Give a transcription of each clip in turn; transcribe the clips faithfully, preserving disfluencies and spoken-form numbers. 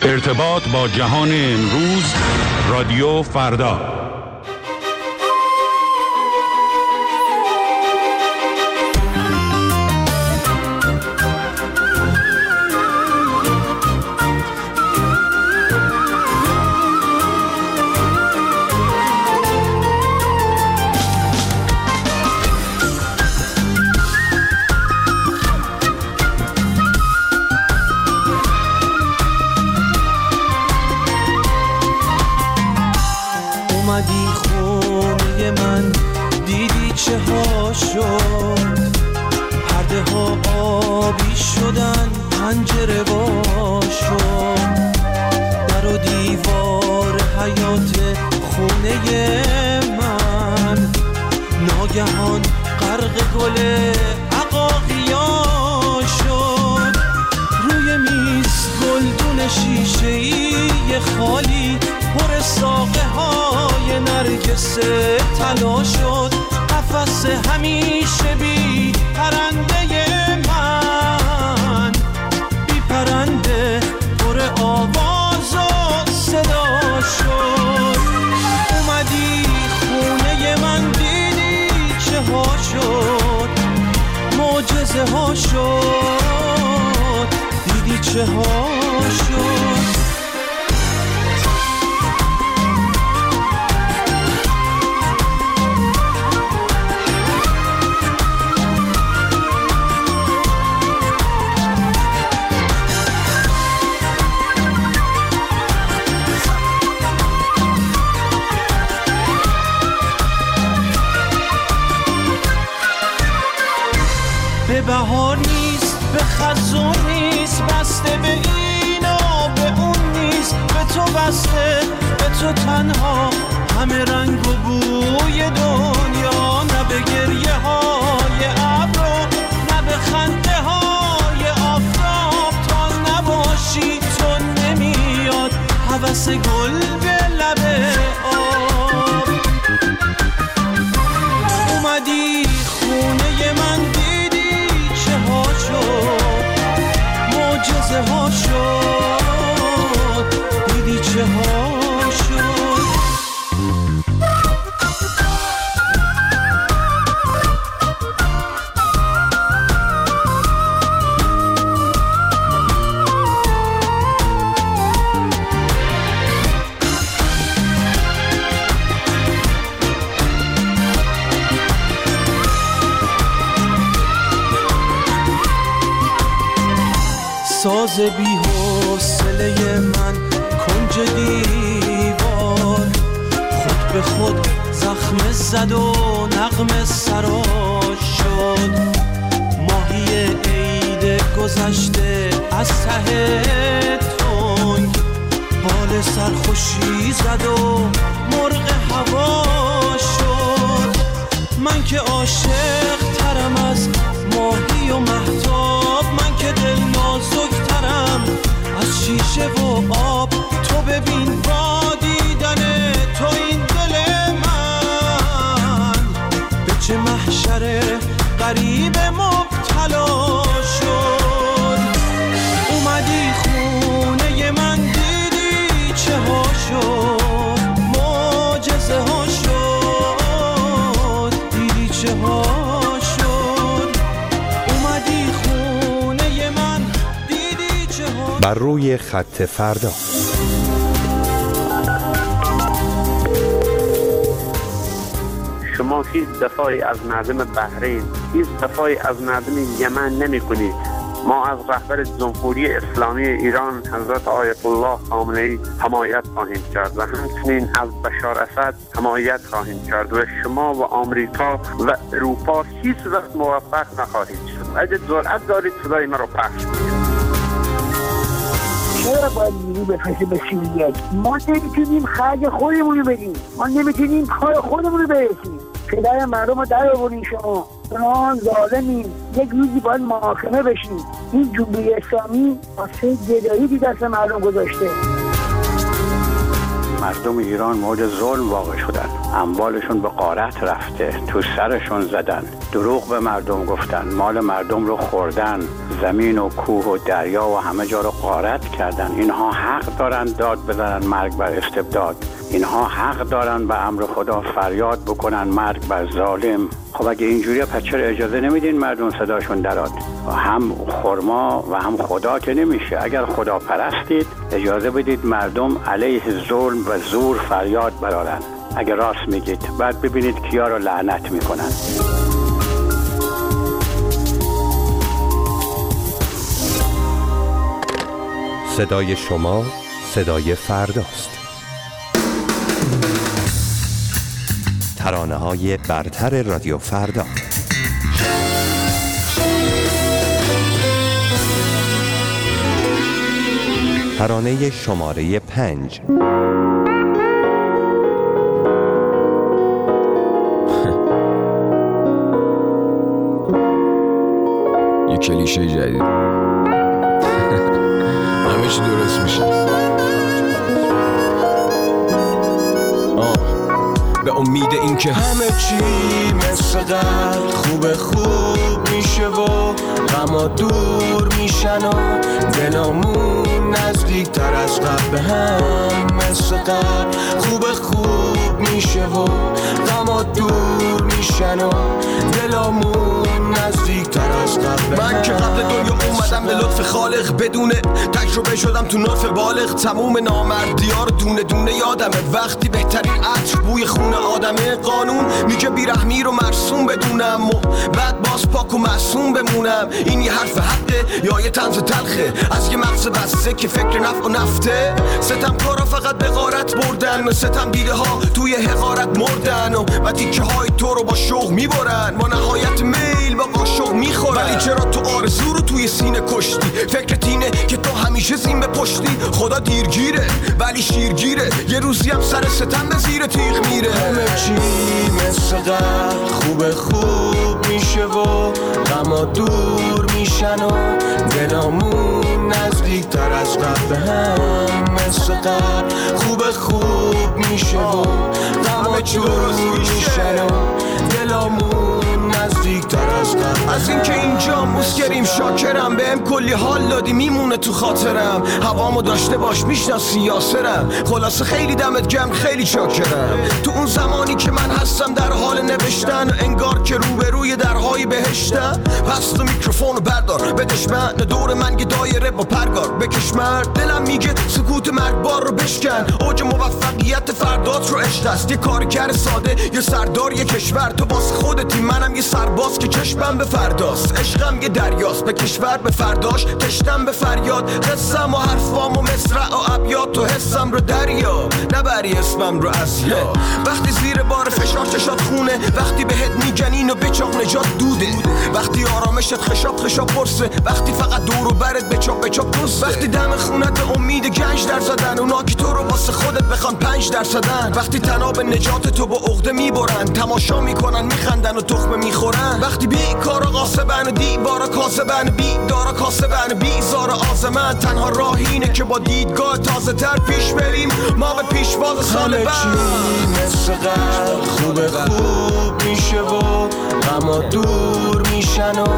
ارتباط با جهان امروز، رادیو فردا. اومدی خونه من، دیدی چه ها شد، پرده ها آبی شدن، پنجره وا شد، در و دیوار حیات خونه من ناگهان غرق گل عقاقیا شد. روی میز گلدون شیشه‌ای خالی پر ساقه های نرگس طلا شد. قفس همیشه بی پرنده من، بی پرنده پر آواز و صدا شد. اومدی خونه من، دیدی چه ها شد، معجزه ها شد، دیدی چه ها شد. به بهار نیست، به خزون نیست، بسته به این و به اون نیست، به تو بسته، به تو تنها، همه رنگ و بوی دنیا. نه به گریه های ابر، نه به خنده های آفتاب، تا نباشی تو نمیاد هوس گل به لب آب. اومدی خونه من، معجزه ها شد، دیدی چه ها شد. ساز بی حوصله من کنج دیوار، خود به خود زخم زد و نغمه سراش شد. ماهی عید گذشته از ته تنگ، بال سرخوشی زد و مرغ هوا شد. من که عاشق ترم از ماهی و مهتاب، من که دل نازک ترم از شیشه و آب. تو ببین با دیدن تو این دل من به چه محشر غریب مبتلا شد. اومدی خونه من، دیدی چه ها شد، معجزه ها شد، دیدی چه ها شد. اومدی خونه من، دیدی چه ها. بر روی خط فردا. شما هیچ دفاعی از مردم بحرین، هیچ دفاعی از مردم یمن نمی کنید. ما از رهبر جمهوری اسلامی ایران حضرت آیت الله خامنه‌ای حمایت خواهیم کرد و همچنین از بشار اسد حمایت خواهیم کرد و شما و آمریکا و اروپا هیچ وقت موفق نخواهید شد. اگه جرأت دارید صدای ما رو پخش کنید. چرا باید نیرو بفرسته به سوریه؟ ما نمیتونیم خرج خودمون رو بدیم، ما نمیتونیم کار خودمون رو برسیم. پدر مردم رو در آورین شما، شما ظالمین. یک روزی باید محاکمه بشین. این جمهوری اسلامی واسه گدایی دست مردم گذاشته. مردم ایران مورد ظلم واقع شدن، اموالشون به غارت رفته، تو سرشون زدن، دروغ به مردم گفتن، مال مردم رو خوردن، زمین و کوه و دریا و همه جا رو غارت کردن. اینها حق دارن داد بزنن مرگ بر استبداد. اینها حق دارن به امر خدا فریاد بکنن مرگ بر ظالم. خب اگه اینجوریه پس چرا اجازه نمیدین مردم صداشون دراد؟ هم خرما و هم خدا که نمیشه. اگر خدا پرستید اجازه بدید مردم علیه ظلم و زور فریاد برارن. اگر راست میگید بعد ببینید کیا رو لعنت میکنن. صدای شما صدای فرداست. ترانه های برتر رادیو فردا. ترانه شماره پنج. یه کلیشه جدید. همه چی درست میشه. آه. به امید این که همه چی مثل قبل خوب خوب میشه و غما دور میشن و دلامون نزدیک تر از قبل به هم مثل قبل خوب خوب میشه و غما دور میشن و دلامون نزدیک تر از قبل. من که قبل دنیا اومدم به لطف خالق بدون تجربه شدم تو نطف بالغ. تموم نامردی‌ها رو دونه دونه یادمه. وقتی بهترین عطر بوی خون آدمه. قانون میگه بیرحمی رو مرسوم بدونم و بعد باز پاک و معصوم بمونم. این یه حرف حقه یا یه طنز تلخه از یه مغز بسته که فکر نفع و نفته؟ ستم کارا فقط به غارت بردن. ستم دیده ها توی حقارت مردن و و تیکه های تو رو با شوق میبرن. با نهایت میل با قاشق میخورن. ولی چرا تو آرزو رو توی سینه کشتی؟ فکرت اینه که تو همیشه زین به پشتی. خدا دیرگیره ولی شیرگیره. یه روزی هم سر ستم به زیر تیغ میره. همه چی مثل قبل خوب خوب میشه و غما دور میشن و دلامون نزدیک تر از قبل به هم مثل قبل خوب خوب میشه و غما دور میشن و دلامون نزدیک تر از قبل. از این که اینجا مسکریم شاکرم. بهم کلی حال دادی میمونه تو خاطرم. هوامو داشته باش میشناسی یاسرم. خلاصه خیلی دمت گرم خیلی چاکرم. تو اون زمانی که من هستم در حال نوشتن و انگار که روبروی درهای بهشتم. پس تو میکروفونو بردار بدش من دور من یه دایره با پرگار بکش مرد. دلم میگه سکوت مرگبار رو بشکن. اوج موفقیت فردات رو عشق است. یه کارگر ساده یه سردار یه کشور. تو باز خودتی منم یه سرباز که چشمم به فرداست. عشقم یه دریاست به کشور به فرداش. تشتم به فریاد قصم و حرفام و مصرع و ابیات. تو حسم رو دریا نبری اسمم رو از یا. وقتی زیر بار فشار چشات خونه. وقتی بهت میگنین و بچاق نجات دوده. وقتی آرامشت خشاب خشاب پرسه. وقتی فقط دور و برت بچاق بچاق دوسته. وقتی دم خونت به امید گنج در زدن. اونا که تو رو واسه خودت بخوان پنج در زدن. وقتی تناب نجات تو با عقده میبرن. تماشا میکنن میخندن و تخمه میخورن. وقتی بی کارا قاسبن و دیوارا کاسبن. بی دارا کاسبن بیزار آزمن. تنها راه اینه که با دیدگاه تازه تر پیش بریم. ما به پیشواز سال بعد. همه چی مثل قبل خوب خوب میشه و غما دور میشن و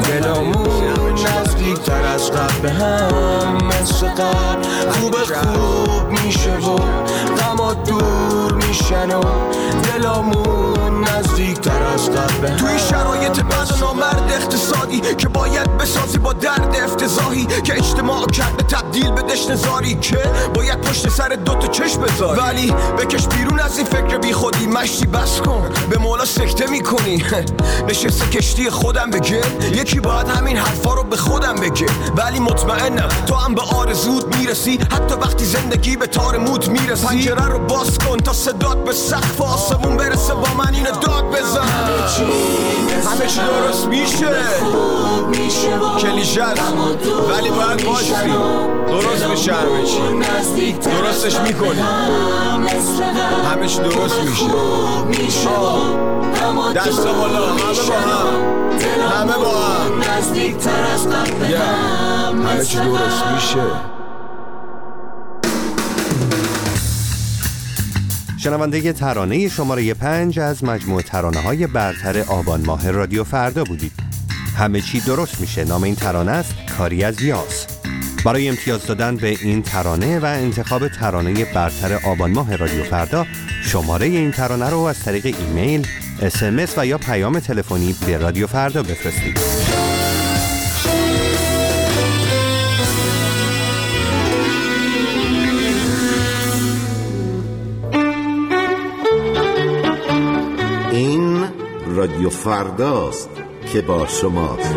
دلامون نزدیک تر از قبل به هم مثل قبل خوب خوب میشه و غما دور میشن و دلامون نزدیک تر از قبل به هم. توی شرایط بد و نامرد اقتصادی که باید بسازی با درد افتضاحی که اجتماع کرده تبدیل به دشت زاری که باید پشت سر دوتا چشم بذاری. ولی بکش بیرون از این فکر بی خودی. مشتی بس کن به مولا سکته میکنی. نشسته کشتی خودم بگه. یکی باید همین حرفا رو به خودم بگه. ولی مطمئنم تو هم به آرزوت میرسی. حتی وقتی زندگی به تار موت میرسی. پنجره رو باز کن تا صدات به سقف آسمون برسه. با من اینو داد بزن. همه چی درست میشه. کلیشه است ولی باید باشی. درست میشه همه چی. درستش میکنی. همه چی درست میشه. دست بالا همه با هم. همه با هم. همه چی درست میشه. شنونده ترانه شماره پنج از مجموع ترانه های برتر آبان ماه رادیو فردا بودید. همه چی درست میشه. نام این ترانه است کاری از یاس. برای امتیاز دادن به این ترانه و انتخاب ترانه برتر آبان ماه رادیو فردا، شماره این ترانه رو از طریق ایمیل، اس ام اس و یا پیام تلفنی به رادیو فردا بفرستید. این رادیو فرداست که با شماست.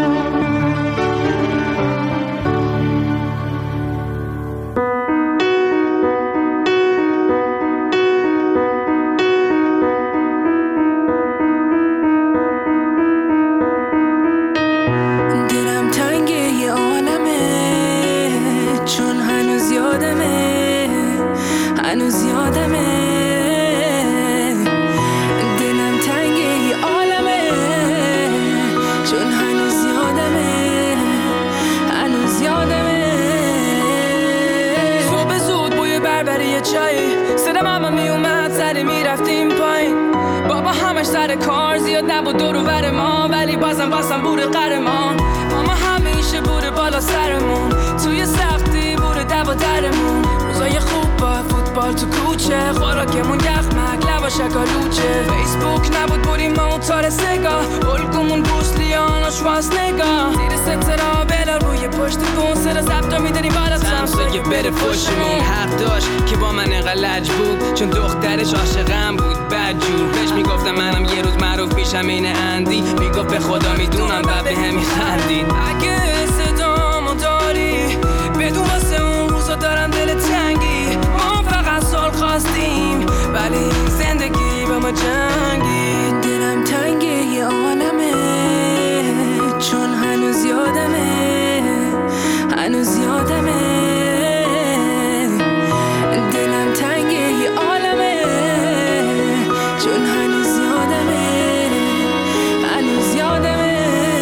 سر کار زیاد نبود دور و بر ما، ولی بازم بازم بوده قهرمان. ماما همیشه بوده بالا سرمون، توی سختی بوده دب و درمون. روزای خوب با فوتبال تو کوچه، خوراکمون یخمک لبا شکالوچه. فیسبوک نبود بودیم موتار سگاه، الگومون بوسلیان و شواز نگاه. زیر سترا بلا روی پشت بون، سر زبطا میدنیم بالا سمسایه بره پشتمون. حق داشت که با من انقدر لج بود، چون دخترش عاشقم بود بدجور. بهش میگفتم منم یه روز معروف میشم این اندی، میگفت به خدا میدونم بعد به هم میخندید. اگه صدامو داری بدون واسه اون روزا دارم دل تنگی. ما فقط سال خواستیم ولی این زندگی با ما جنگی. دلم تنگه یه عالمه، چون هنوز یادمه، هنوز یادمه. دلم تنگه یه عالمه، چون هنوز یادمه، هنوز یادمه.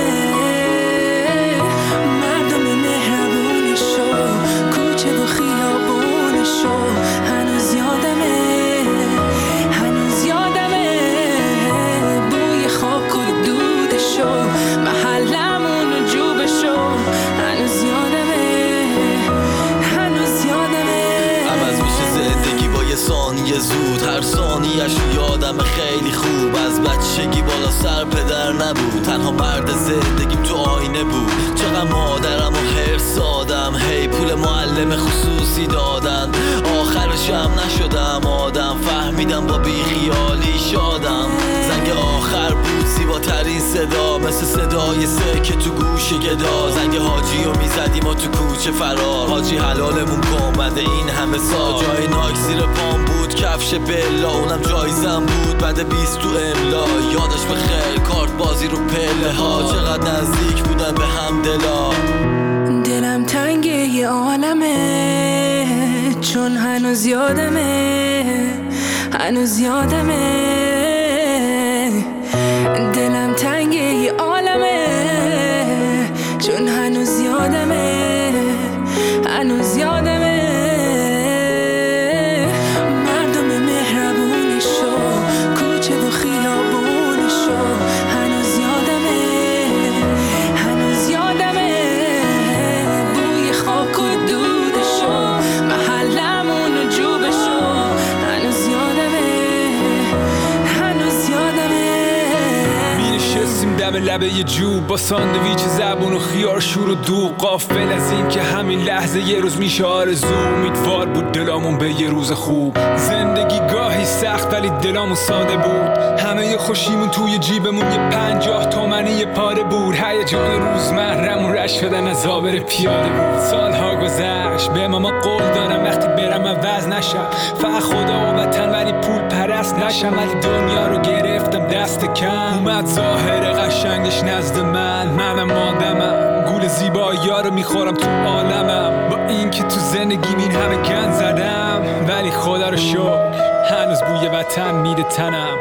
مردم مهربونشو، کوچه و خیابونشو، هنوز یادمه، هنوز یادمه. بوی خاک و دودشو، محلمون و جوبشو، هنوز یادمه، هنوز یادمه. عوض میشه زندگی با یه ثانیه زود، هر ثانیه‌اش یادم خیلی خوب. از بچگی بالا سر پدر نبود، تنها مرد زندگیم تو آینه بود. چقدر مادرم و حرص دادم، هی پول معلم خصوصی دادن. آخرش هم نشدم آدم، فهمیدم با بیخیالی شادم. زنگ آخر بود زیباترین صدا، مثل صدای سکه تو گوش گدا. زنگ حاجی رو میزدیم و تو کوچه فرار، حاجی حلالمون کن بعد این همه سال. جای نایک زیر پام بود، کفش بلا اونم جایزم بود بعد بیست تو املا. یادش بخیر کارت بازی رو پله ها، چقدر نزدیک بودن به هم دلا. دلم تنگه یه عالمه، چون هنوز یادمه، هنوز یادمه. دلم تنگه یه عالمه، چون هنوز یادمه، هنوز یادمه. مردم مهربونشو، کوچه و خیابونشو، هنوز یادمه، هنوز یادمه. بوی خاک و دودشو، محلمون و جوبشو، هنوز یادمه، هنوز یادمه. می‌نشستیم دم لبه یه جوب با ساندویچ زبون و خیار شور و دوغ، غافل از این که همین لحظه یه روز میشه آرزو. امیدوار بود دلامون به یه روز خوب. زندگی گاهی سخت ولی دلامون ساده بود، همه خوشیمون توی جیبمون یه پنجاه تومنی یه پاره بود. هیجان روزمرمون رشت شدن از آبر پیاده بود. سالها گذشت به ماما قول دارم وقتی برم عوض نشم، فقط خدا و وطن ولی پول پرست نشم. ولی دنیا رو گرفتم دست کم، اومد ظاهر قشنگش نزد من. منم آدمم، گول زیبایی‌ها رو میخورم تو عالمم. با این که تو زندگیم این همه گند زدم، ولی خدا رو شکر هنوز بوی وطن میده تنم.